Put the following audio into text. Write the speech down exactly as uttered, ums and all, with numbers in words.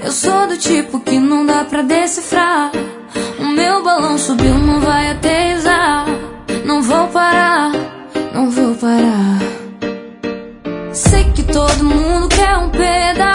Eu sou do tipo que não dá pra decifrar. O meu balão subiu, não vai aterrissar. Não vou parar, não vou parar. Sei que todo mundo quer um pedaço.